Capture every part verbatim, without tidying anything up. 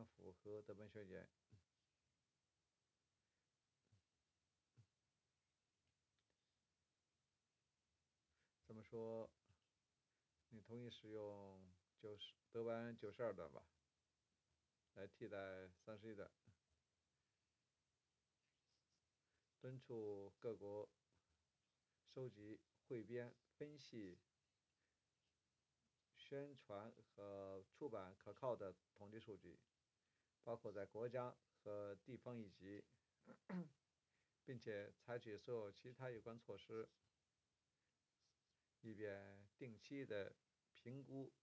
全符合德本宣言。这么说，你同意使用九十德版九十二段吧，来替代三十一段，敦促各国收集、汇编、分析、宣传和出版可靠的统计数据，包括在国家和地方一级，并且采取所有其他有关措施，以便定期的评估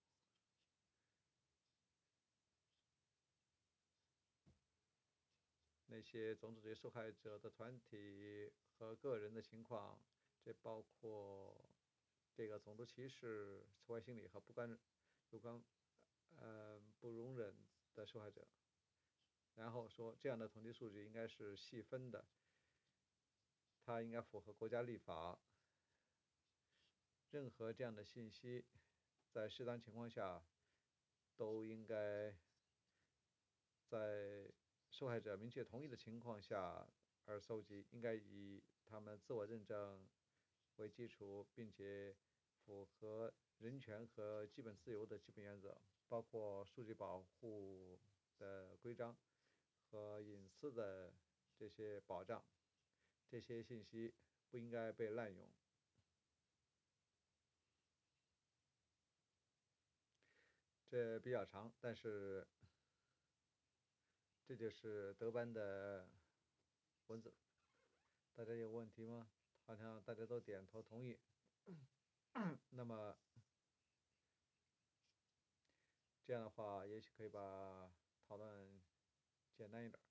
那些种族主义受害者的团体和个人的情况，这包括这个种族歧视、仇外心理和不关有关呃不容忍的受害者。然后说，这样的统计数据应该是细分的，它应该符合国家立法。任何这样的信息，在适当情况下，都应该在受害者明确同意的情况下而搜集，应该以他们自我认证为基础，并且符合人权和基本自由的基本原则，包括数据保护的规章和隐私的这些保障。这些信息不应该被滥用。这比较长，但是这就是德班的文字。大家有问题吗？好像大家都点头同意。那么这样的话，也许可以把讨论简单一点。